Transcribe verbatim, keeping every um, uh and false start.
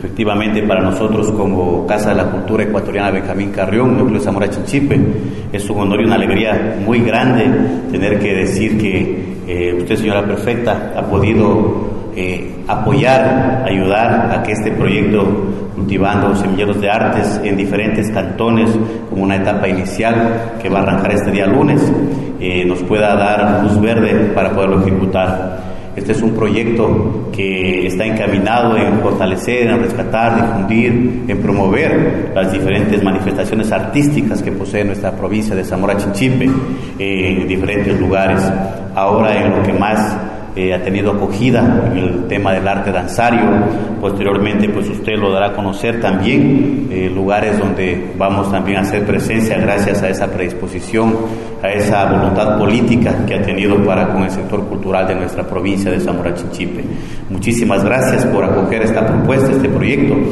Efectivamente, para nosotros como Casa de la Cultura Ecuatoriana Benjamín Carrión, Núcleo de Zamora Chinchipe, es un honor y una alegría muy grande tener que decir que eh, usted, señora prefecta, ha podido eh, apoyar, ayudar a que este proyecto Cultivando Semilleros de Artes en diferentes cantones, como una etapa inicial que va a arrancar este día lunes, eh, nos pueda dar luz verde para poderlo ejecutar. Este es un proyecto que está encaminado en fortalecer, en rescatar, difundir, en promover las diferentes manifestaciones artísticas que posee nuestra provincia de Zamora Chinchipe eh, en diferentes lugares. Ahora, en lo que más eh, ha tenido acogida en el tema del arte danzario, posteriormente pues usted lo dará a conocer también, eh, lugares donde vamos también a hacer presencia gracias a esa predisposición, a esa voluntad política que ha tenido para con el sector cultural de nuestra provincia de Zamora Chinchipe. Muchísimas gracias por acoger esta propuesta, este proyecto.